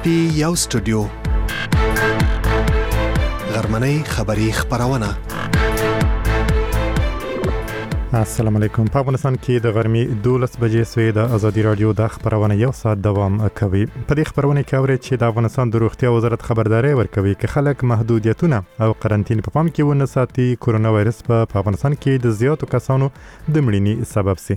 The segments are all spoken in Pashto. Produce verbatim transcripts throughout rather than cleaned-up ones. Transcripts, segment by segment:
پی یو سټوډیو غرمنۍ خبری خبرونه. السلام علیکم. په افغانستان کې د غرمې دولس بجې سوې د ازادي رادیو د خبرونه یو ساعت دوام کوي. په دې خبرونه کې اورئ چې د افغانستان د روغتیا وزارت خبرداري ورکوي چې خلک محدودیتونه او قرنطین په پام کې ونه ساتي کورونا وایرس په افغانستان کې د زیاتو کسانو د مړینې سبب شي.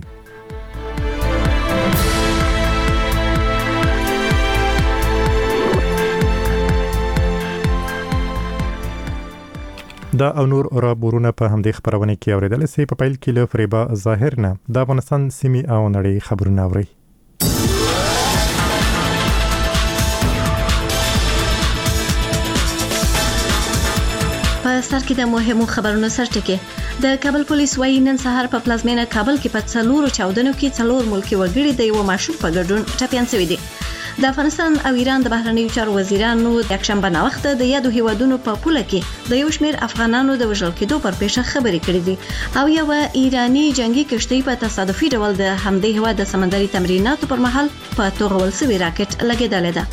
دا او نور راپورونه په همدې خبرونه کې اوریدل سي. په پیل کې له فریبا ظاهر نه د افغانستان سیمې او نړۍ خبرونه اوري. په سر کې د مهمو خبرونو سرټکی. د کابل پولیس وايي نن سهار په پلازمینه کابل کې په څلورو چاودنو کې څلور ملکی وګړي د یو ماشوم په ګډون ټپيان شوي دي. د افغانستان او ایران د بهرنیو چارو وزیرانو د یکشنبه ناوخته د یادو هیوادونو په پوله کې د یو شمېر افغانانو د وژل کېدو پر پیښه خبرې کړې دي او یو ایرانی جنگي کشتۍ په تصادفي ډول د همدې هیواد د سمندري تمریناتو پر مهال په توغول سوي راکټ لګېدلې ده.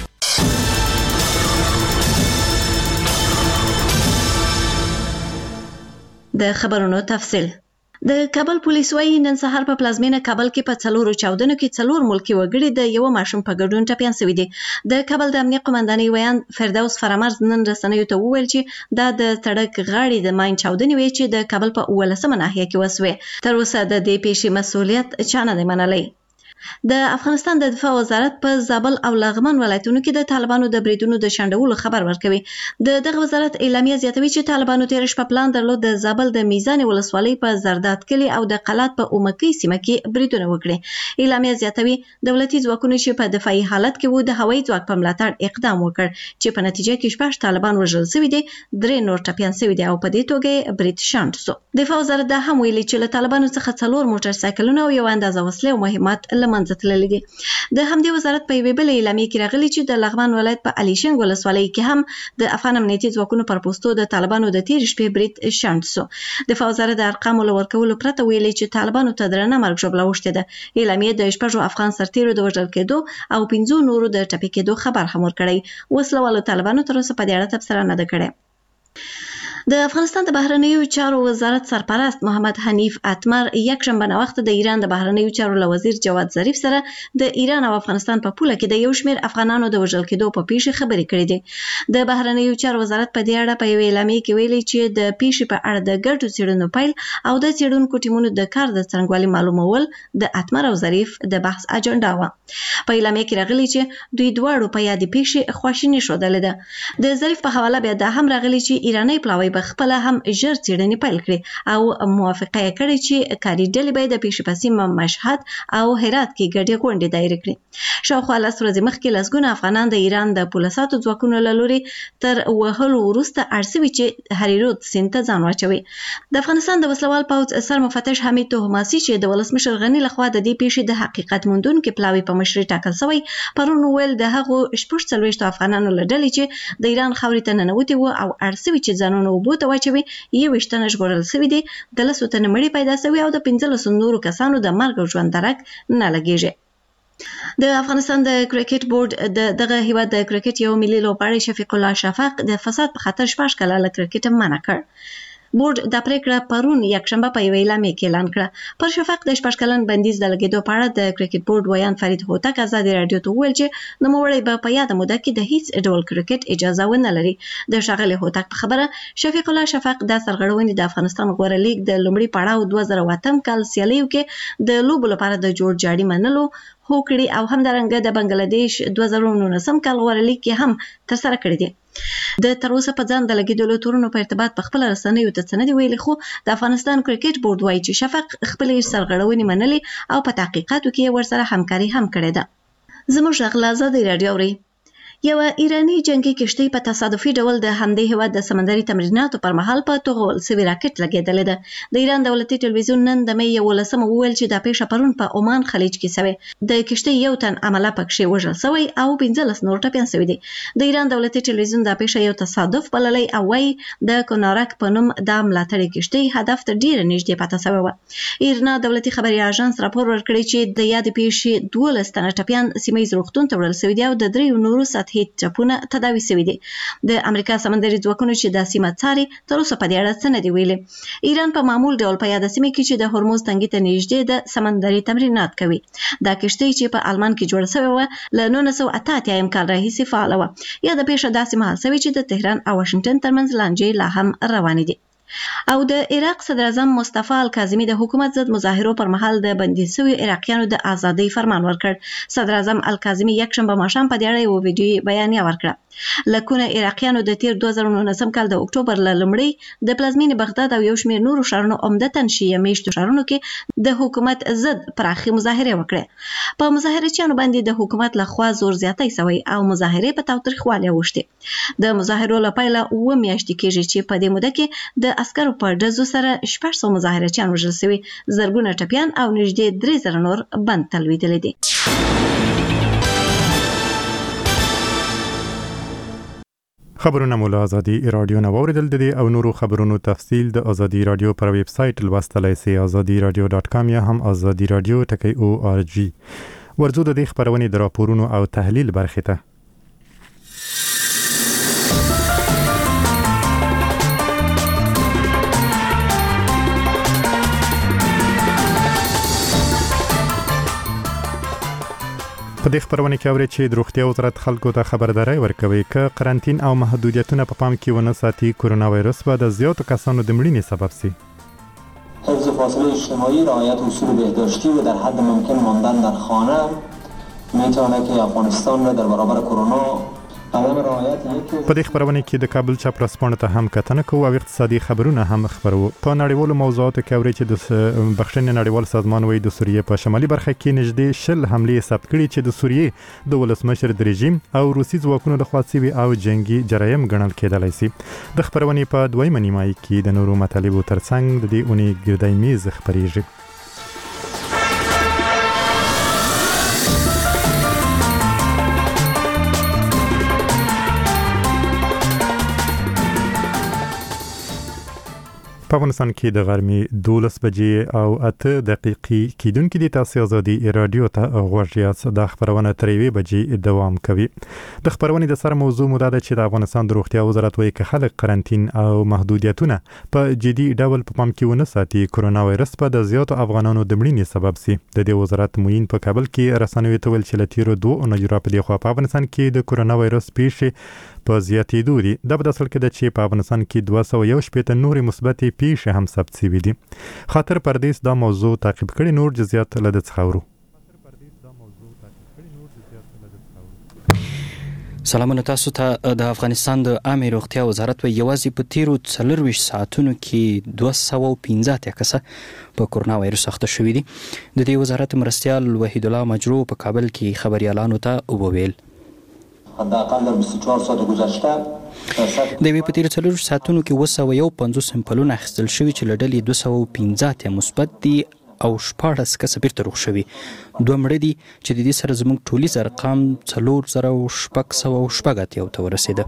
د خبرونو تفصیل. د کابل پولیس وايي نن سهار په پلازمینه کابل کې په څلورو چاودنو کې څلور ملکی وګړي د یو ماشوم په ګډون ټپيان شوي دي. د کابل د امنیت قومندانۍ ویان فردوس فرامرز نن رسنیو ته وویل چې دا د سړک غاړې د ماین چاودنې وي چې د کابل په اولسمه ناحیه کې وسوي. تر اوسه د دې پیښې مسؤلیت چا نه دی منلی. د افغانستان د دفاع وزارت په زابل او لغمان ولایتونو کې د طالبانو د بریدونو د شنډولو خبر ورکوي. د دغه وزارت اعلامیه زیاتوي چې طالبانو تیر شپه پلان درلود د زابل د میزان ولسوالۍ په زرداد کلی او د قلات په اومکی سیمه کې بریدونه وکړي. اعلامیه زیاتوي دولتي ځواکونو چې په دفاعي حالت کې وو د هوایي ځواک په ملاتړ اقدام وکړ چې په نتیجه کې شپږ طالبان وژل شوي دي، درې نور ټپيان شوي دي او په دې توګه برید شنډ شو. دفاع وزارت دا هم ویلي چې له طالبانو څخه څلور موټر سایکلونه او یو اندازه وسلې او مهمات منځ تللي دي. د همدې وزارت په یوې بلې اعلامیه کې راغلي چې د لغمان ولایت په الیشنګ ولسوالۍ کې هم د افغان امنیتي ځواکونو پر پوسټو د طالبانو د تیر شپې برید شنډ شو. دفاع وزارت د ارقامو له ورکولو پرته ویلي چې طالبانو ته درنه مرګ ژوبله اوښتې ده. اعلامیه د شپږو افغان سرتیرو د وژل کېدو او پنځو نورو د ټپي کېدو خبر هم ورکړی. وسله والو طالبانو تر اوسه په دې اړه تبصره نه ده کړې. د افغانستان د بهرنیو چارو وزارت سرپرست محمد حنیف اتمر یکشنبه ناوخته د ایران د بهرنیو چارو له وزیر جواد ظریف سره د ایران او افغانستان په پوله کې د یو شمېر افغانانو د وژل کېدو په پیښه خبرې کړې دي. د بهرنیو چارو وزارت په دې اړه په یوې اعلامیه کې ویلي چې د پیښې په اړه د ګډو څېړنو پیل او د څېړونکو ټیمونو د کار د څرنګوالي معلومول د اتمر او ظریف د بحث اجنډا وه. په اعلامیه کې راغلي چې دوی دواړو په یادې پیښې خواشیني ښودلې ده. د ظریف په حواله بیا دا هم راغلي چې ایرانی پلاوی به خپله هم ژر څېړنې پیل کړي او موافقه یې کړې چې کاري ډلې به د پیښې په سیمه مشهد او هرات کې ګډې غونډې دایره کړي. شاوخوا لس ورځې مخکې لسګونه افغانان د ایران د پولیساتو ځواکونو له لوري تر وهلو وروسته اړ شوي چې هریرود سیند ته ځان واچوي. د افغانستان د وسلوال پوځ سر مفتش حمید تهماسي چې د ولسمشر غني لخوا د دې پیښې د حقیقت موندونکي پلاوي په مشرۍ ټاکل شوی پرون ویل د هغو شپږ څلوېښتو افغانانو له ډلې چې د ایران خاورې ته ننوتي وو او اړ شوي چې ځانونه اوبو ته واچوي یوویشت تنه ژغورل شوي دي، د لسو تنه مړي پیدا شوي او د پنځلسو نورو کسانو د مرګ او ژوند درک نه لګیږي. د افغانستان د کرکټ بورډ د دغه هیواد د کرکټ یو ملي لوبغاړی شفیق الله شفق د فساد په خاطر شپږ کاله له کرکټ منع کړ. بورډ دا پریکړه پرون یکشنبه په یوه اعلامیه کې اعلان کړه. پر شفق د شپږ کلن بندیز د لګېدو په اړه د کرکټ بورډ ویان فرید هوتک ازادي راډیو ته وویل چې نوموړی به په یاده موده کې د هیڅ ډول کرکټ اجازه ونه لري. د ښاغلي هوتک په خبره شفیق الله شفق دا سرغړونې د افغانستان غوره لیګ د لومړي پړاو دوه زره اوه اتم کال سیالیو کې د لوبو لپاره د جوړ جاړي منلو هوکړې او همدارنګه د بنگلاديش دوه زره نولسم کال غوره لیګ کې هم ترسره کړې دي. د تر اوسه په ځان د لګېدلو تورونو په ارتباط په خپله رسنیو ته څه نه دي ویلي، خو د افغانستان کرکټ بورډ وایي چې شفق خپلې سرغړونې منلې او په تحقیقاتو کې ورسره همکاري هم کړې ده. زموږ غږ له ازادي راډیو اورئ. یو ایرانی جنگي کشتۍ په تصادفي ډول د همدې هیواد د سمندري تمریناتو پر مهال په توغول سوي راکټ لګېدلې ده. د ایران دولتي ټلویزیون نن د مې یولسمه وویل چې دا پیښه پرون په عمان خلیج کې شوې. د کشتۍ یو تن عمله پکښې وژل شوی او پنځلس نور ټپیان شوي دي. د ایران دولتي ټلویزیون دا پیښه یو تصادف بللی او وایي د کونارک په نوم دا ملاتړې کشتۍ هدف ته ډیره نږدې پاتې شوې وه. ایرنا دولتي خبري اژانس راپور ورکړی چې د یادې پیښې دولس تنه ټپیان سیمه ییز روغتون ته وړل شوي دي او د دریو نورو سطحي ټپونه تداوي شوي دي. د امریکا سمندري ځواکونو چې د سیمه څاري تر اوسه په دې اړه څه نه دی ویلي. ایران په معمول ډول په یاد سیمه کې چې د هرمز تنګي ته نږدې د سمندري تمرینات کوي. دا کشتۍ چې په آلمان کې جوړه شوې و له نولس سوه اته اتیا کال راهیسې فعاله وه. یا د پیښه داسې مهال شوې چې د تهران او واشنګټن ترمنځ لانجې لا هم روانې دي. او د عراق صدر اعظم مصطفی الکاظمی د حکومت ضد مظاهرو پر مهال د بندي شوی عراقیانو د ازادۍ فرمان ورکړ. صدر اعظم الکاظمی یکشنبه ماښام په دې اړه یو ویډیو بیانیه ورکړه. لکونه عراقیانو د تیر دوه زره نولسم کال د اکتوبر له لومړۍ د پلازمینې بغداد او یو شمېر نورو ښارونو عمدتاً شیعه میشتو ښارونو کې د حکومت ضد پراخي مظاهرې وکړې. په مظاهرچیانو باندې د حکومت لخوا زور زیاتی شوی او مظاهرې په تاوتریخوالي اوښتې. د مظاهرو له پیله اوه میاشتې کېږي چې په دې موده کې د عسکرو په ډزو سره شپږ سوه مظاهرچیان وژل شوي، زرګونه ټپیان او نږدې درې زره نور بند تلویدلي دي. خبرونه مو له ازادي رادیو نه واوریدل. د دې او نورو خبرونو تفصیل د ازادي رادیو پر ویب سایټ لوستلای شئ، ازادي رادیو ډاټ کام یا هم ازادي رادیو ټکی او آر جی. ورځو د دې خبرونې د راپورونو او تحلیل برخې ته. په دې خبرونه کې اوري چې د روغتیا وزارت خلکو ته خبرداري ورکوي چې قرنطین او محدودیتونه په پام کې ونه ساتي کرونا وایرس به د زیاتو کسانو د مړینې سبب شي. حفظ فاصله اجتماعی، رعایت اصول بهداشتی و در حد ممکن ماندن در خانه میتونه که افغانستان را در برابر کرونا په دې خبرونه کې د کابل چاپراسپانو ته هم کتنه کوو او اقتصادي خبرونه هم خبرو. په نړیوالو موضوعاتو کې اوري چې د بخښنې نړیوال سازمان وایي د سوریې په شمالي برخه کې نږدې شل حملې ثبت کړي چې د سوریې د ولسمشر د رژیم او روسي ځواکونو لخوا شوي او جنگي جرایم ګڼل کېدلی شي. د خبرونې په دویمه نیمایي کې د نورو مطالبو ترڅنګ د دې اونۍ ګردی میز خبرېږي. په افغانستان کې د غرمې دولس بجې او اته دقیقې کېدونکې د تاسو ازادي رادیو ته غوږ یاست. د خبرونه تر یوې بجې دوام کوي. د خبرونې د سر موضوع مو دا ده چې د افغانستان د روغتیا وزارت وایي چې خلک قرنطین او محدودیتونه په جدي ډول په پام کې ونه ساتي کرونا وایرس به د زیاتو افغانانو د مړینې سبب شي. د دې وزارت موین په کابل کې رسنیو ته ویل چې له تیرو دوه اونیو راپدې خوا په افغانستان کې د کرونا وایرس پیښې په زیاتېدو دي. دا په اصل کې ده چې په افغانستان کې دوه سوه یو شپېته نورې مثبتې پیښې هم ثبت شوي دي. خاطر پردیس دا موضوع تعقیب کړي، نور جزئیات له ده څخه اورو. سلامونه تاسو ته. د افغانستان د عامه روغتیا وزارت وایي یوازې په تیرو څلرویشت ساعتونو کې دوه سوه او پنځه اتیا کسه په کرونا وایرس اخته شوي دي. د دې وزارت مرستیال وحید الله مجرو په کابل کې خبریالانو ته وویل حداقل در بیست و چهار ساعت گذشته د یوې په تیرو څلرویشت ساعتونو کې اوه سوه یو پنځوس سمپلونه اخیستل شوي چې له ډلې دوه سوه او پنځه اتیا مثبت دي او شپاړس کسه بیرته روغ شوي. دوه مړه دي چې د دې سره زموږ ټولیز ارقام څلور زره او شپږ سوه او شپږ اتیاو ته ورسېده.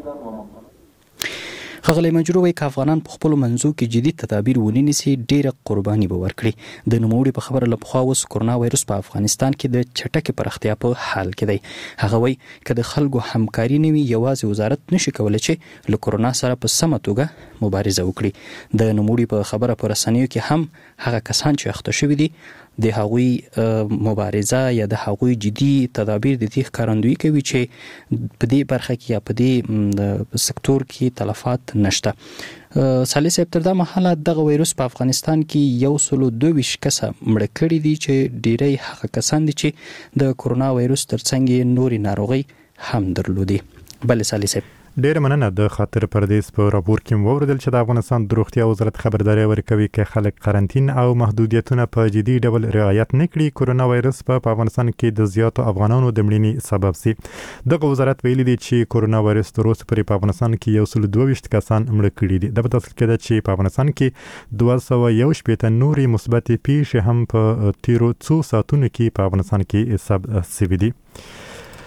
ښاغلی مجرو وایي که افغانان په خپلو منځو کې جدي تدابیر ونه نیسي ډېره قرباني به ورکړي. د نوموړي په خبره له پخوا اوس کرونا وایرس په افغانستان کې د چټکې پراختیا په حال کې دی. هغه وایي که د خلکو همکاري نه وي یوازې وزارت نشي کولی چې له کرونا سره په سمه توګه مبارزه وکړي. د نوموړي په خبره په رسنیو کې هم هغه کسان چې اخته شوي دي د هغوی مبارزه یا د هغوی جدي تدابیر د دې ښکارندویي کوي چې په دې برخه کې یا په دې سکتور کې تلفات نشته. صالح صاحب تر دا مهاله دغه وایرس په افغانستان کې یو سلو دوه ویشت کسه مړه کړي دي چې ډیری هغه کسان دي چې د کرونا وایرس ترڅنګ نورې ناروغۍ هم درلودي. بله صالح صاحب ډېر مننه. د خاطر پردیس په راپور کې مو وویل چې د افغانستان د روغتیا وزارت خبرداري ورکوي چې خلک قرنطین او محدودیتونه په جدي ډول رعایت نه کړي کرونا وایرس په افغانستان کې د زیاتو افغانانو د مړینې سبب شي. دغه وزارت ویلي دی چې کرونا وایرس تر اوسه پورې په افغانستان کې یو سل دوه ویشت کسان مړه کړي دي. دا په اصل کې ده چې په افغانستان کې دوه سوه یو شپېته نورې مثبتې پیښې هم په تیرو څو ساعتونو کې په افغانستان کې ثبت شوي دي.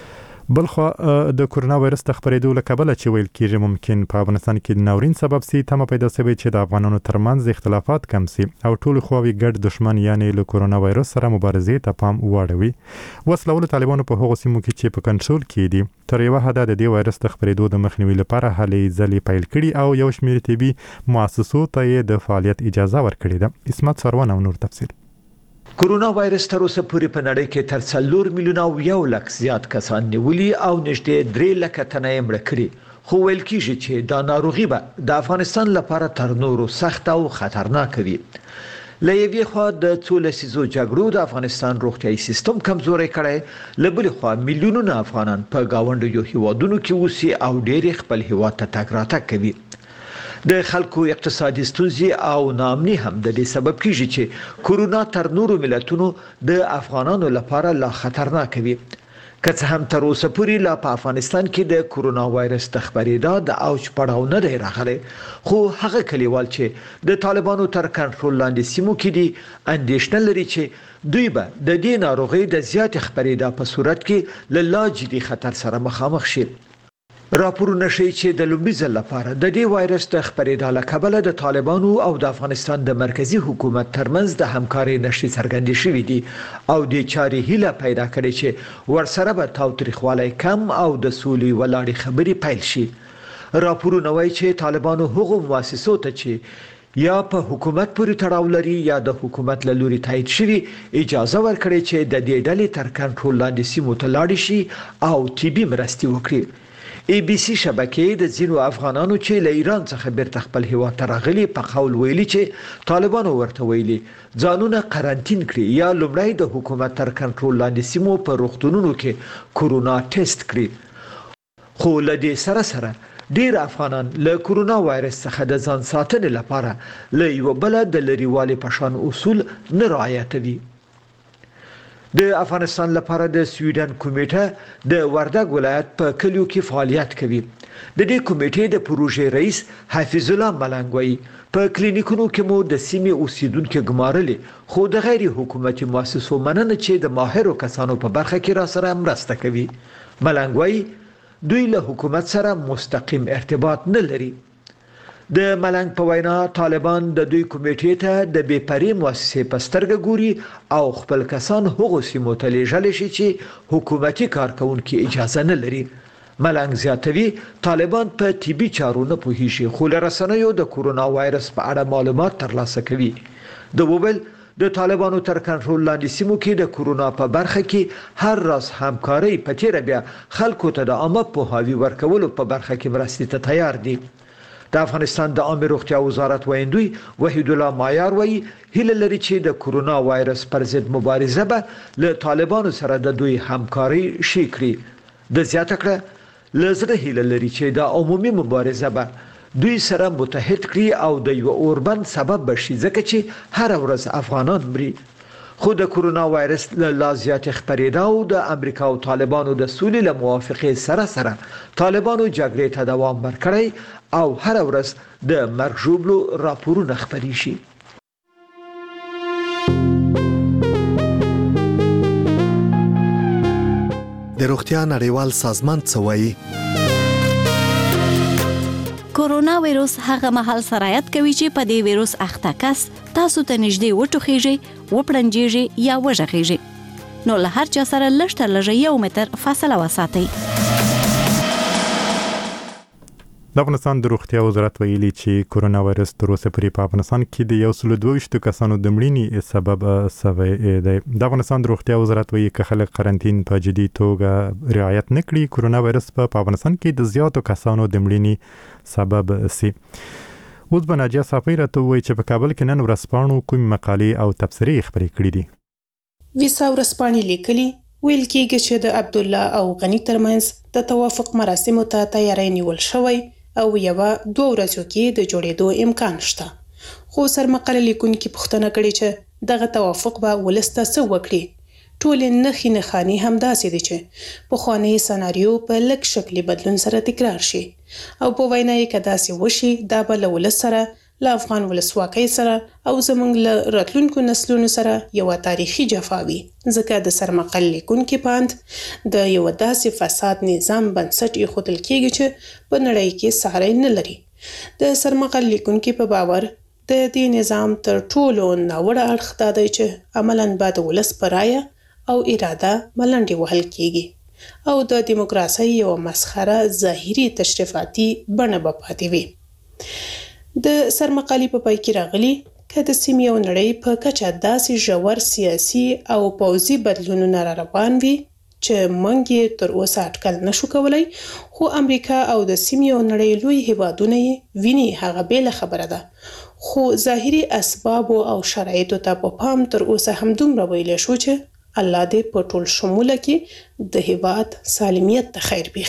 بلخو د کورونا وایرس د خپرېدو له کبله چې ویل کېږي ممکن په افغانستان کې د ناورین سبب سي تمه پیدا شوې چې د افغانانو ترمنځ اختلافات کم سي او ټول خواوې ګډ دشمن یعنی له کورونا وایرس سره مبارزې ته پام واړوي. وسلول طالبانو په هغو سیمو کې چې په کنټرول کې دي تر یوه حده د دې وایرس د خپرېدو د مخنیوي لپاره هلې ځلې پیل کړي او یو شمېر طبي مؤسسو ته یې د فعالیت اجازه ورکړې ده. اسمت سروان او نور تفصیل. کورونا وایرس تر اوسه پورې په نړۍ کې تر څلور میلیونه او یو لک زیات کسان نیولي او نږدې درې لکه تنه یې مړه کړي. خو ویل کېږي چې دا ناروغي به د افغانستان لپاره تر نورو سخت او خطرناک وي. له یوې خوا د څو لسیزو جګړو د افغانستان روغتیايي سیستم کمزوری کړی، له بلې خوا میلیونونه افغانان په گاونډیو هیوادونو کې اوسي او ډېر خپل هیواد ته تګ راتګ کوي. د خلکو اقتصادي ستونزې او ناامني هم د دې سبب کیږي چې کورونا تر نورو ملتونو د افغانانو لپاره لا خطرناک وي. که څه هم تر اوسه پورې لا په افغانستان کې د کورونا وایرس د خپرېدا د اوج پړاو نه دی راغلی، خو هغه کلیوال چې د طالبانو تر کنټرول لاندې سیمو کې دي اندېښنه لري چې دوی به د دې ناروغۍ د زیات خپرېدا په صورت کې له لا جدي خطر سره مخامخ شي. راپورونه ښیي چې د لومړي ځل لپاره د دې وایرس د خپرېدا له کبله د طالبانو او د افغانستان د مرکزی حکومت ترمنځ د همکارۍ نښې څرګندې شوې دي او د چارې هیله پیدا کړې چې ورسره به تاوتریخوالی کم او د سولې ولاړې خبرې پیل شي. راپورونه وایي چې طالبانو هغو مؤسسو ته چې یا په حکومت پورې تړاو لري یا د حکومت له لوري تایید شوي اجازه ورکړي چې د دې ډلې تر کنټرول لاندې سیمو ته لاړې شي او طبي مرستې وکړي. ای بی سی شبکې د ځینو افغانانو چې له ایران څخه بیرته خپل هیواد ته راغلي په قول ویلي چې طالبانو ورته ویلي ځانونه قرنټین کړي یا لومړی د حکومت تر کنټرول لاندې سیمو په روغتونونو کې کورونا ټیسټ کړي. خو له دې سره سره ډیر افغانان له کورونا وایرس څخه د ځان ساتنې لپاره له یو بل د لريوالي په شان اصول نه رعایتوي. د افغانستان لپاره د سویډن کمیټه د وردګ ولایت په کلیو کې فعالیت کوي. د دې کمیټې د پروژې رئیس حفیظ الله ملنګ وایي په کلینیکونو کې مو د سیمې اوسیدونکو ګمارلې، خو د غیر حکومتي مؤسسو مننه چې د ماهرو کسانو په برخه کې را سره مرسته کوي. ملنګ وایي دوی له حکومت سره مستقیم ارتباط نه لري. د ملنګ په وینا طالبان د دوی کمیټې ته د بې پرې مؤسسې په سترګه ګوري او خپل کسان هغو سیمو ته لیږلی شي چې حکومتي کارکوونکي اجازه نه لري. ملنګ زیاتوي طالبان په طبي چارو نه پوهیږي خو له رسنیو د کورونا وایرس په اړه معلومات ترلاسه کوي. د وویل د طالبانو تر کنټرول لاندې سیمو کې د کورونا په برخه کې هر راز همکاري په تیره بیا خلکو ته د عامه پوهاوي ورکولو په برخه کې مرستې ته تیار دي. د افغانستان د عامه روغتیا وزارت ویندوی وحید الله مایار وایي هیله لري چې د کورونا وایرس پر ضد مبارزه به له طالبانو سره د دوی همکاري شي کړي. د زیاته کړه له زړه هیله لري چې د عمومي مبارزه به دوی سره متحد کړي او د یو اوربند سبب بشي ځکه چې هر ورځ افغانان مري. خو د کورونا وایرس له لا زیات خپرېدا او د امریکا او طالبانو د سولې له موافقې سره سره طالبانو جګړې ته دوام ورکړی او هر ورځ د مرګ ژوبلو راپورونه خپرې شي. د روغتیا نړیوال سازمان څه وایي؟ کورونا وایرس هغه مهال سرایت کوي چې په دې وایرس اخته کس تاسو ته نږدې وټوخیږي، وپړنجیږي یا وژغیږي. نو له هر چا سره لږ تر لږه یو متر فاصله وساتئ. د افغانستان د روغتیا وزارت ویلي چې کورونا وایرس تر اوسه پورې په افغانستان کې د یو سل دوه ویشت کسانو د مړینې سبب شوی دی. د افغانستان د روغتیا وزارت وایي که خلک قرنټین په جدي توګه رعایت نه کړي کورونا وایرس په افغانستان کې د زیاتو کسانو د مړینې سبب سي. اوس به ناجیه صافی راته وایي چې په کابل کې نن ورځپاڼو کوم مقالې او تبصرې خپرې کړي دي. ویسا ورځپاڼې لیکلي ویل کېږي چې د عبد الله او غنی ترمنځ د توافق مراسمو ته تیاری نیول شوی او یوه دوه ورځو کې د جوړېدو امکان شته. خو سرمقاله لیکونکي پوښتنه کړې چې دغه توافق به ولس ته څه وکړي. ټولې نښې نښانې همداسې دي چې پخوانی سناریو په لږ شکلي بدلون سره تکرار شي او په وینا یې که داسې وشي دا به له ولس سره له افغان ولسواکۍ سره او زموږ له راتلونکو نسلونو سره یو تاریخي جفاوي، ځکه د سرمقل لیکونکي پاند د یو داسې فساد نظام بنسټ ایښودل کېږي چې په نړۍ کې ساری نه لري. د سرمقل لیکونکي په باور د دې نظام تر ټولو ناوړه اړخ دا دی چې عملاً به د ولس په رایه او اراده ملنډې وهل کېږي او د دیموکراسۍ یو مسخره ظاهري تشریفاتي بڼه به پاتې وي. د سرمقالي په پای کې راغلي که د سیمې او نړۍ په کچه داسې ژور سیاسي او پوځي بدلونونه را روان وي چې موږ یې تر اوسه اټکل نشو کولی، خو امریکا او د سیمې او نړۍ لوی هیوادونه یې ویني، هغه بیله خبره ده. خو ظاهري اسباب او شرایطو ته په پام تر اوسه همدومره ویلی شو چې الله دې په ټول شموله کې د هیواد سالمیت ته خیر پېښ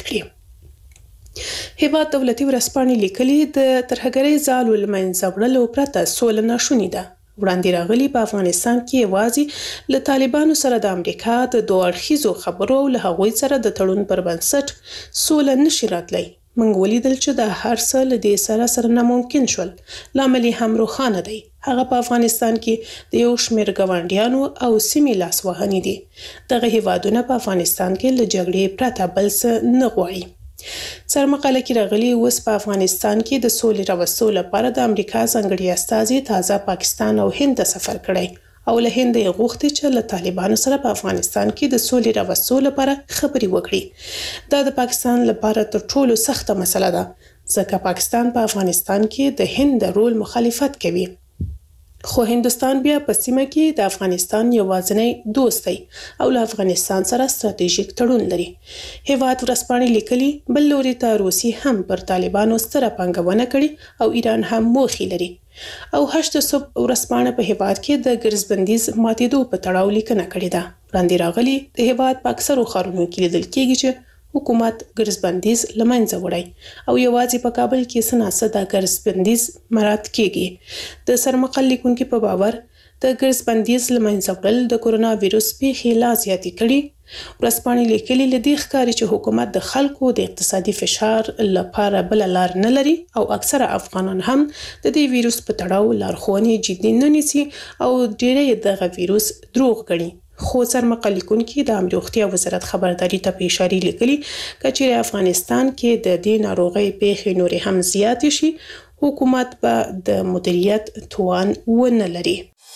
کړي. هیواد دولتي ورځپاڼې لیکلي د ترهګرۍ ځالو له منځه وړلو پرته سوله ناشونې ده. وړاندې راغلي په افغانستان کې یوازې له طالبانو سره د امریکا د دوه اړخیزو خبرو له هغوی سره د تړون پر بنسټ سوله نشي راتلی. موږ ولیدل چې د هر څه له دې سره سره ناممکن شول. لامل یې هم روښانه دی، هغه په افغانستان کې د یو شمېر ګاونډیانو او سیمې لاسوهنې دي. دغه هیوادونه په افغانستان کې له جګړې پرته بل څه نه غواړي. سرمقاله کې راغلي اوس په افغانستان کې د سولې راوستلو لپاره د امریکا ځانګړي استازي تازه پاکستان او هند ته سفر کړی او له هند یې غوښتي چې له طالبانو سره په افغانستان کې د سولې راوستلو لپاره خبرې وکړي. دا د پاکستان لپاره تر ټولو سخته مسله ده، ځکه پاکستان په افغانستان کې د هند د رول مخالفت کوي. خو هندوستان بیا په سیمه کې د افغانستان یوازینی دوست دی او له افغانستان سره ستراتیژیک تړون لري. هیواد ورځپاڼې لیکلي بل لوري ته روسي هم پر طالبانو ستره پانګونه کړې او ایران هم موخې لري. او هشت صبح ورځپاڼه په هیواد کې د ګرځبندیز ماتېدو په تړاو لیکنه کړې ده. وړاندې راغلي د هیواد په اکثرو ښارونو کې لیدل کېږي چې حکومت ګرځبندیز له منځه وړی او یوازې په کابل کې څه ناڅه د ګرځبندیز مراعات کېږي. د سرمقل لیکونکي په باور د ګرځبندیز له منځه وړل د کورونا ویروس پیښې لا زیاتې کړي. ورځپاڼې لیکلي له دې ښکاري چې حکومت د خلکو د اقتصادي فشار لپاره بله لار نه لري او اکثره افغانان هم د دې ویروس په تړاو لارښوونې جدي نه نیسي او ډېری دغه ویروس دروغ ګڼي. خو سرمقل لیکونکي د عامه روغتیا وزارت خبرداري ته په اشاره لیکلي که چیرې افغانستان کې د دې ناروغۍ پیښې نورې هم زیاتې شي، حکومت به د مدیریت توان ونه لري.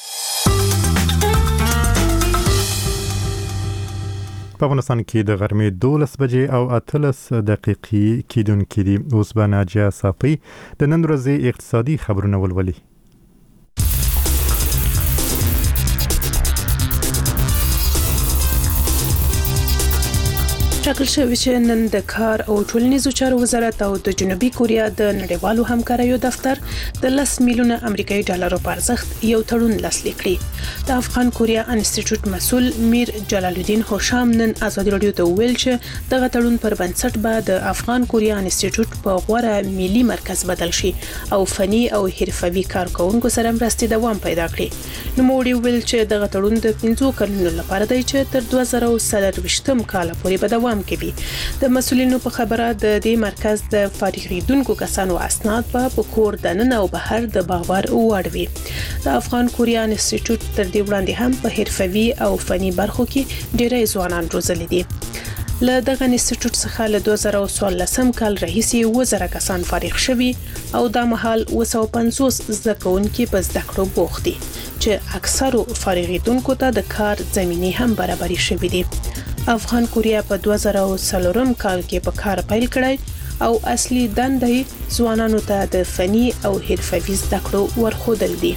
په افغانستان کې د غرمې دولس بجې او اتلس دقیقې کېدونکې دي. اوس به ناجیه صافی د نن ورځې اقتصادي خبرونه ولولي. ټاکل شوی چې نن د کار او ټولنیزو چارو وزارت او د جنوبي کوریا د نړیوالو همکاریو دفتر د لس میلیونه امریکایي ډالرو په ارزښت یو تړون لاسلیک کړی. د افغان کوریا انسټیټیوټ مسؤل میر جلال الدین هوشام نن ازادي رادیو ته ویل چې دغه تړون پر بنسټ به د افغان کوریا انسټیټیوټ په غوړه ملي مرکز بدل شي او فني او حرفوي کارکونکو سره مرستې دوام پیدا کړي. نو موږ ویل چې دغه تړون د پنځو کلونو لپاره دی چې تر دوه زره څلرویشتم کال پورې به دوام کوي. د مسؤلینو په خبره د دې مرکز د فارغیدونکو کسانو اسناد په کور دننه او بهر د باور وړ وي. د افغان کوریا انسټیټیوټ تر دې وړاندې هم په حرفوي او فني برخو کې ډېری ځوانان روزلي دي. له دغه انسټیټیوټ څخه له دوه زره څوارلسم کال راهیسې اووه زره کسان فارغ شوي او دا مهال اووه سوه پنځوس زده کوونکي په زده کړو بوخت دي چې اکثرو فارغیدونکو ته د کار زمینې هم برابرې شوې دي. افغان کوریا په دوه زره څلورم کال کې په کار پیل کړی او اصلي دندې ځوانانو ته د فني او حرفوي زده کړو ورښودل دي.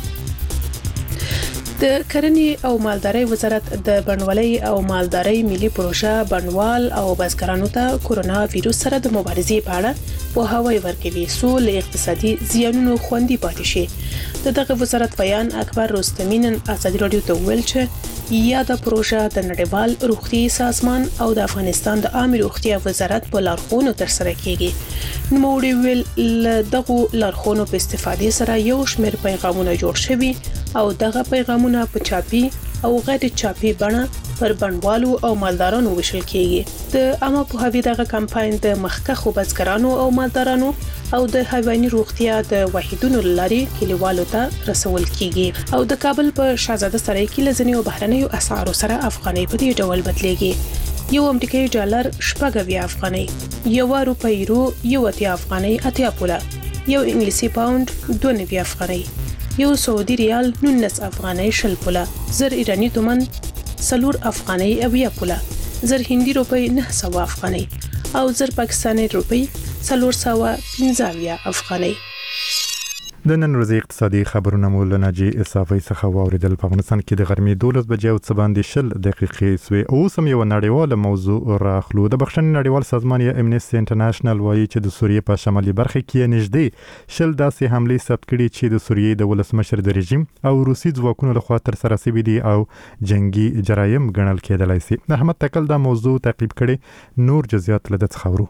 د کرنې او مالدارۍ وزارت د بڼوالۍ او مالدارۍ ملي پروژه بڼوال او بزګرانو ته کورونا ویروس سره د مبارزې په اړه پوهاوی ورکوي څو له اقتصادي زیانونو خوندي پاتې شي. د دغه وزارت بیان اکبر رستمی نن ازادي رادیو ته ویل چې یاده پروژه د نړیوال روغتي سازمان او د افغانستان د عامه روغتیا وزارت په لارښوونو ترسره کیږي. نو موږ ویل دغه لارښوونو په استفادې سره یو شمېر پیغامونه جوړ شوي او دغه پیغامونه په چاپي او غیر چاپي بڼه پر بڼوالو او مالدارانو وشل کیږي د عامه پوهاوي دغه کمپاین د مخکخو بزګرانو او مالدارانو او د حیواني روغتیا د واحدونو لاري کلیوالو ته رسول کیږي او د کابل په شاهزاده سرای کې لزنی او بهرنیو اسعارو سره افغاني په دې ډول بدلېږي. یو امریکایي ډالر شپږ افغاني، یو روپۍ رو یو اتیا افغاني اتیا پوله، یو انګلیسي پاوند دوه نوي افغاني، یو سعودي ریال نولس افغاني شل پوله، زر ایرانی تومن سلور افغاني اویا پوله، زر هندي روپۍ نه سو افغاني او زر پاکستاني روپۍ سلور سو پنځه افغاني. د نن ورځې اقتصادي خبرونه مو له ناجي اصافي څخه واوریدل. په افغانستان کې د غرمې دولس بجې او څه باندې شل دقیقې سوې. اوس هم یو نړیواله موضوع راخلو. د بخښنې نړیوال سازمان یا امنیستي انټرنیشنل وایي چې د سوریې په شمالي برخه کې نږدې شل داسې حملې ثبت کړي چې د سوریې د ولسمشر د رژیم او روسي ځواکونو لخوا ترسره شوي دي او جنگي جرایم ګڼل کېدلای شي. احمد تکل دا موضوع تعقیب کړي. نور جزئیات له دې خبرو.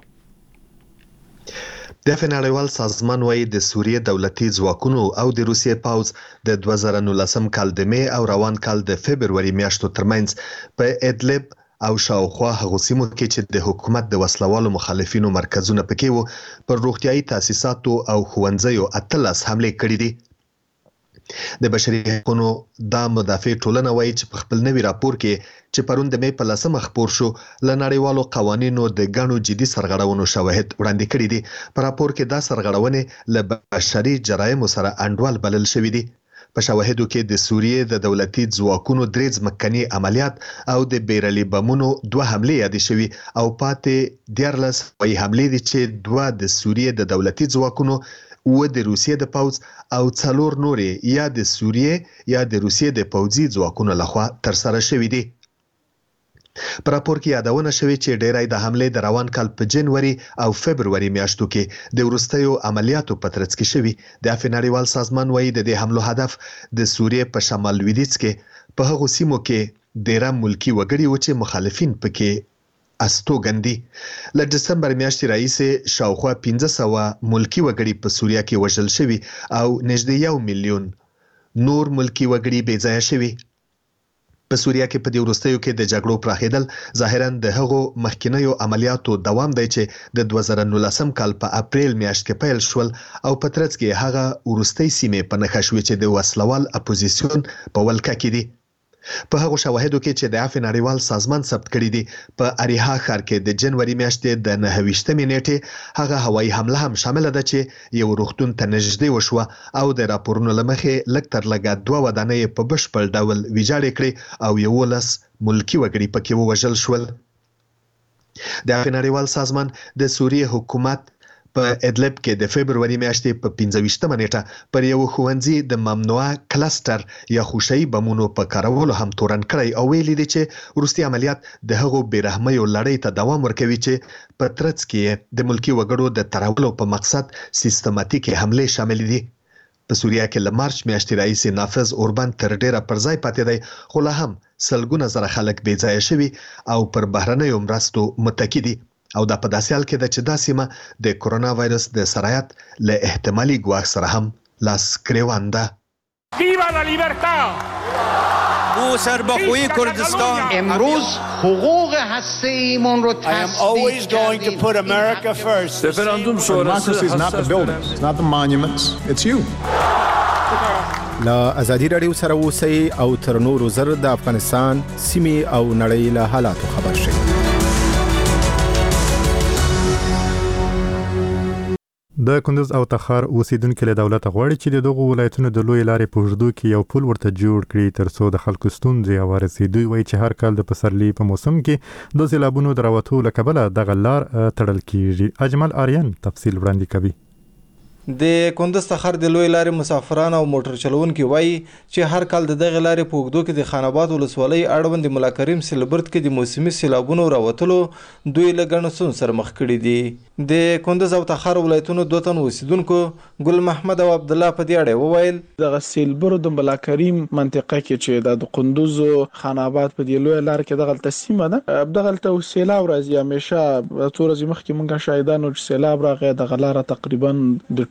د نړیوال سازمان وايي د سوریې دولتي ځواکونو او د روسیې پاوز د دوه زره نولسم کال د می او روان کال د فبرवरी میاشتو ترمنځ په ادلب او شاوخوا هغه سیمو کې چې د حکومت د وسلوالو مخالفینو مرکزونه پکې وو پر روغتيایي تاسیساتو او ښوونځیو اتلس حمله کړې دي. د بشري حقوقو د مدافع ټولنه وايي چې په خپل نوي راپور کې چې پرون د می په لسمه خبر شو ل نړیوالو قوانینو د غنو جدي سرغړونو شواهد وړاندې کړي دي. په راپور کې دا سرغړونې ل بشري جرایم سره انډول بلل شوې دي. په شواهدو کې د سوریې د دولتي ځواکونو درې ځمکني عملیات او د بیرلي بمونو دوه حملې یادې شوې او پاتې دیارلس وایي حملې دي چې دوه د سوریې د دولتي ځواکونو و د روسیې د پوز او څلور نورې یا د سوریې یا د روسیې د پوځي ځواکونو لخوا تر سره شوې دي. په راپور کې یادونه شوې چې ډېرای د حملې د روان کال په جنوري او فبرवरी میاشتو کې د وروستیو عملیاتو په ترڅ کې شوې. د نړیوال سازمان وايي د دې حملو هدف د سوریې په شمال لویدیځ کې په هغو سیمو کې ډېر ملکی وګړي و چې مخالفین پکې استوګندي. ل دسمبر میاشتې راهیسې شاوخوا پنځه سوه ملکی وګړي په سوریه کې وژل شوي او نږدې یو میلیون نور ملکی وګړي بې ځایه شوي. په سوریه کې په دې وروستیو کې د جګړو پراخېدل ظاهرا د هغو مخکینیو عملیاتو دوام دی چې د دوه زره نولسم کال په اپریل میاشت کې پیل شول او په ترڅ کې هغه وروستۍ سیمې په نښه شوې چې د وسلوال اپوزیسیون په ولکه کې دي. په هغه شواهدو کې چې د نړیوال سازمان ثبت کړي دي په اریحا ښار کې د جنوري میاشتې د نهه ویشتمې نیټې هغه هوایي حمله هم شامل ده چې یو روغتون ته نږدې وشوه او د راپورونو لمخې لږ تر لږه دوه ودانۍ په بشپړ ډول ویجاړې کړې او یولس ملکی وګړي پکې ووژل شول. د نړیوال سازمان د سوریې حکومت په ادلب کې د فبرवरी میاشتې په پنځه ویشتمه نیټه پر یو ښوونځي د ممنوعه کلستر یا خوشي بمونو په کارولو هم تورن کړی او ویلي دي چې وروستي عملیات د هغو بیرحمیو لړۍ ته دوام ورکوي چې په ترڅ کې د ملکی وګړو د ترولو په مقصد سیستماتیکي حملې شامل دي. په سوریه کې ل مارچ میاشتې راهیسې نافذ اوربان تر ډیره پر ځای پاتې دی خو لا هم سلګونه زره خلک بې ځایه شوي او پر بهرنیو مرستو متکی دي او دا په داسې حال کې ده چې دا سیمه د کرونا وایرس د سرایت له احتمالي ګواښ سره هم لاس ګریوان ده. ویوا لا لیبرتا او سربخوی کردستان امروز حقوق هسته ایمون رو I am always going to put America first. Referendum sonrası is not the buildings, it's not the monuments, it's you. لا ازادي رادیو سره اوسئ او تر نورو زر د افغانستان سیمې او نړۍ له حالاتو خبر شئ. د کندوز او تخار اوسیدونکو له دولت غواړي چې د دغو ولایتونو د لوی لارې په اوږدو کې یو پل ورته جوړ کړي ترڅو د خلکو ستونزې ورسي. دوی وایي چې هر کال د پسرلي په موسم کې د سیلابونو د راوتو له کبله دغه لار تړل کیږي. اجمل آریان تفصیل وړاندې کوي. د کندز تخار د لوی لارې مسافران او موټر چلوونکي وایي چې هر کال د دغه لارې په اوږدو کې د خان آباد ولسوالۍ اړوند د ملا کریم سیلبرد کې د موسمي سیلابونو راوتلو دوی له ګڼو ستونزو سره مخ کړي دي. د کندز او تخار ولایتونو دوه تن اوسیدونکو ګل محمد او عبد الله په دې اړه وویل دغه سیلبرد د ملا کریم منطقه کې چې د کندز او خان آباد په دې لوی لار کې دغه تسمه ده دغه ته سیلاب راځي همیشه تور ورځې مخکې مونږه شاهدانو چې سیلاب راغی دغه لار تقریبا د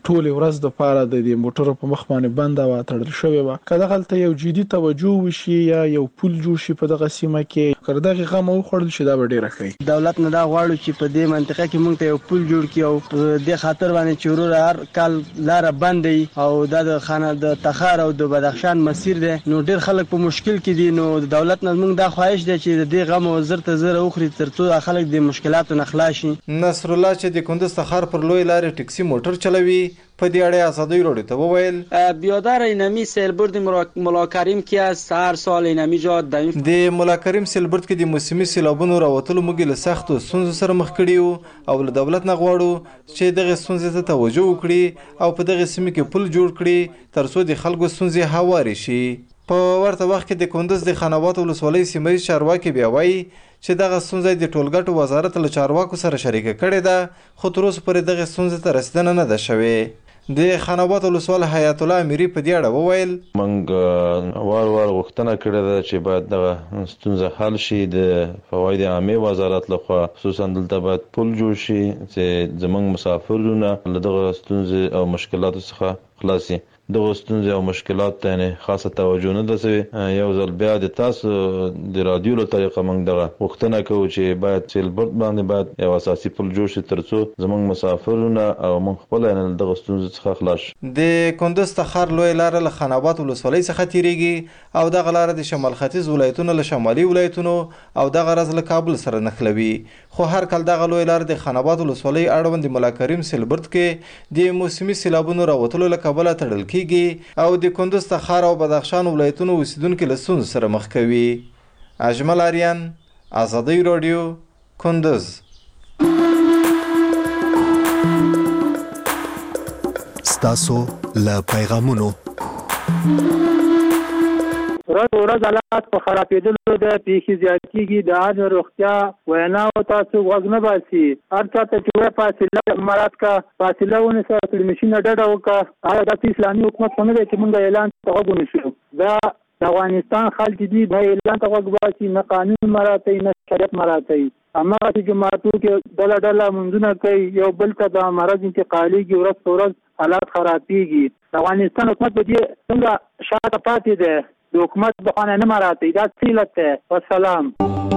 ټول ورځ د پاره د دې موټر په مخ باندې بند او تړل شوی و کله غلطه یو جدي توجه وشي یا یو پول جوړ شي په دغه سیمه کې کړدغه غم او خړل شي دا ډیره ښه دولت نه دا غواړو چې په دې منطقه کې موږ ته یو پول جوړ کړي او د خاطر باندې چورور هر کال لار بندي او د خانه د تخار او د بدخشان مسیر دی نو ډیر خلک په مشکل کې دي نو د دولت نه موږ دا خواهش دی چې د دې غم او زر ته زر اوخري ترڅو خلک د مشکلاتو نه خلاص شي. نصر الله چې د کندز تخار پر لوی لارې ټکسي موټر چلوي په دې اړه ازادي روډ ته وویل بیادر اینمی سیلبرد مولا کریم کې از هر سال اینمی جا د مولا کریم سیلبرد کې د موسمي سیلابونو راوتلو موږ له سختو ستونزو سره مخ کړیو او له دولت نه غواړو چې دغه ستونزې ته توجه وکړي او په دغه سیمه کې پل جوړ کړي ترڅو د خلکو ستونزې هواري شي. په ورته وخت کې د کندز د خانوات ولسوالۍ سیمه چارواکي بیا وایي چې دغه ستونزه د ټولګټو وزارت له چارواکو سره شریکه کړې ده خو تر اوسه پورې دغه ستونزې ته رسیدنه نه ده شوې. د خانوات ولسوال حیات الله امیری په دې اړه وویل موږ وار وار غوښتنه کړې ده چې باید دغه ستونزه حل شي د فواید عامه وزارت لخوا خصوصا دلته باید پل جوړ شي چې زموږ مسافرونه له دغه ستونزې او مشکلاتو څخه خلاص شي. دغه ستونزې او مشکلات ته نه خاصه توجه نه ده شوې. یو ځل بیا د تاسو د رادیو له طریقه موږ دغه غوښتنه کوو چې باید سیلبرد باندې باید یو اساسي پل جوړ شي ترڅو زموږ مسافرونه او موږ خپل نه دغه ستونزې څخه خلاص شو. د کندز تخار لوی لار له خانابات ولسوالۍ څخه تیریږي او دغه لار د شمال ختیځ ولایتونو له شمالي ولایتونو او دغه راز له کابل سره نښلوي خو هر کله دغه لوی لار د خانابات ولسوالۍ اړوند مولا کریم سیلبرد کې د موسمي سیلابونو راوتلو له کبله تړل کیږي او د کندز تخار او بدخشان ولایتونو اوسیدونکو له ستونزو سره مخ کوي. اجمل آریان ازادي رادیو کندز. ستاسو له پیغامونو ورځ ورځ حالات په خرابېدلو د پیښې زیاتېږي د عامه روغتیا ویناو تاسو غوږ نه باسي هر چا ته چې وایي فاصله مراعات کړه فاصله ونیسه تلویزیون ډډه وکړه هغه د اسلامي حکومت په نه دی چې موږ اعلان ته غوږ ونیسو دا د افغانستان خلک دي د اعلان ته غوږ باسي نه قانون مراعاتوي نه شریعت مراعاتوي هماغسې جوماتو کې ډله ډله لمونځونه کوي یو بل ته د مرض انتقالېږي ورځ په ورځ حالات خرابېږي د افغانستان حکومت په دې څنګه شاته پاتې دی د حکومت بخانه نه مراعاتوي دا څه علت دی. والسلام.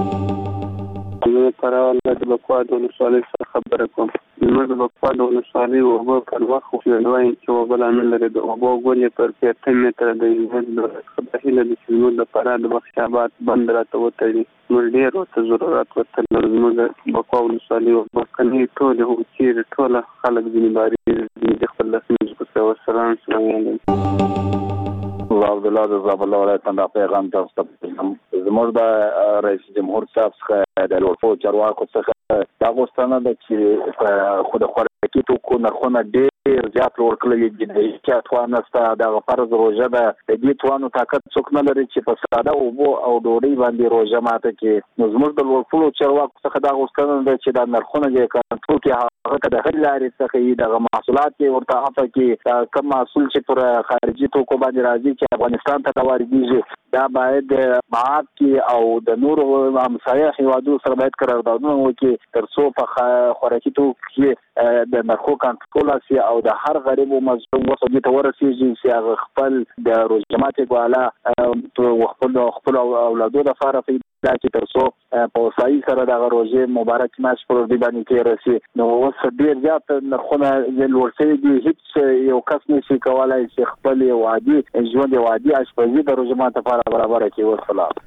زه پرواله د بکواد ولسوالۍ څخه خبره کوم. زموږ د بکواد ولسوالۍ اوبه پر وخت وایي چې اوبه لا نه لري د اوبو ګولې پر پېته متره د انجن د هیله د سیمو لپاره د بخش آباد بند راته وتړي موږ ډېر ورته ضرورت ورته لرو. زموږ بکواد ولسوالۍ اوبه کني ټولې چیرې ټوله خلک ځینې باري د خپل لسمې په والسلام سلام علیکم. عبدالله د زابل ولایت نه پیغام تاسو ته زموږ د رئیس جمهور صاحب څخه د لوړو چارواکو څخه دا غوښتنه ده چې په خود خوراکي توکو نرخونه ډېر زیات لوړ کړي دي د احتیاط وانسته دغه فرض روژه ده د دې توانو طاقت څوک نه لري چې په ساده اوبو او ډوډۍ باندې روژه ماته کړي نو زموږ د لوړو چارواکو څخه دا غوښتنه ده چې دا نرخونه د کنټرول کې هغه ته د هر لارې څخه دغه محصولات ورته عفو کې کوم محصول چې پر خارجي توکو باندې راځي چې افغانستان ته واردېږي دا باید معاف کې او د نورو همسایه هیوادونو سره باید قراردادونه وکړي ترڅو په خوراکي توکو کې د نرخو کنټرول شي او د هر غریب مظلوم وسوي ته ورسیږي چې هغه خپل د روزمات غواله خپل خپل اولادو لپاره پیدا کړي ترڅو په صحیح سره د روزه مبارک ماش پر دې باندې کې راسي نو اوس ډیر زیات نرخونه د ورسې دي هیڅ یو کس نشي کولای چې خپل وادي ژوند وادي اشپزي د روزمات لپاره برابر کړي. والسلام.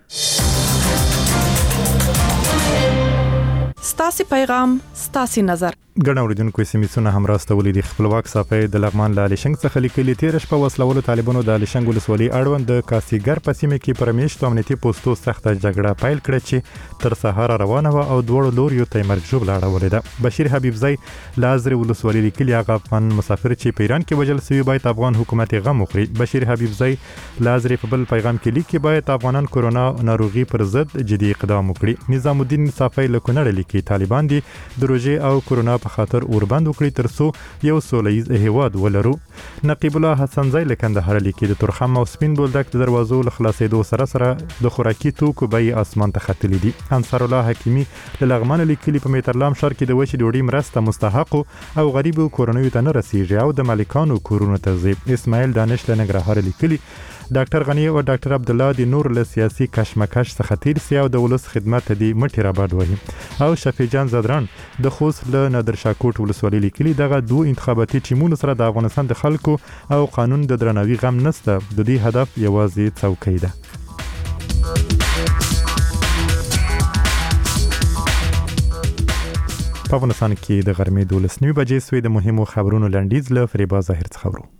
ستاسي پیغام ستاسي نظر ګڼ اوریدونکو سیمې هم راستولې د خپلواک صافي د لغمان لاله شنګ څخه لیکلي تیر شپه وسلوالو طالبانو د لشنګ ولسوالۍ اړوند د کاسيګر په سیمه کې پرمیشت امنیتي پوسټو سخته جګړه پیل کړې چې تر سهار روانه و او دوړ لوريو ته مرګ جوړ لاړه ده. بشیر حبیب زئی لازري ولسوالۍ لیکلي هغه افغان مسافر چې په ایران کې وجل سوي باید افغان حکومت غم وخوري. بشیر حبیب زئی لازري په بل پیغام کې لیکي باید افغانان کورونا ناروغي پر ضد جدي اقدام وکړي. نظام الدین صافي له کونړ لیکي طالبان دي د روزي او کورونا په په خاطر اوربند وکړي ترڅو یو سولهییز هیواد ولرو. نقیب الله حسنزی له کندهار لیکي د تورخم او سپین بولدک د دروازو له خلاصېدو سره سره د خوراکي توکو بیې اسمان ته ختلي دي. انصار الله حکیمی له لغمان لیکلي په میترلام ښار کې د وچې ډوډۍ مرسته مستحقو او غریبو کورنیو ته نه رسیږي او د مالکانو کورونو ته ځي. اسماعیل دانش له ننګرهار لیکلي ډاکټر غنی او ډاکټر عبد الله د نور له سیاسي کشمکش څخه تیر سي او د ولس خدمت دی مټی را باد وهي. او شفیع جان زدران د خوست له نادر شاکوټ ولسوالۍ لیکلي دغه دوه انتخاباتي ټیمونو سره د افغانستان د خلکو او قانون د درناوي غم نشته. د دې هدف یوازې څوکۍ ده. په افغانستان کې د غرمې دولس نیمې بجې سوې د مهمو خبرونو لنډیز له فریبا ظاهر څخه ورو.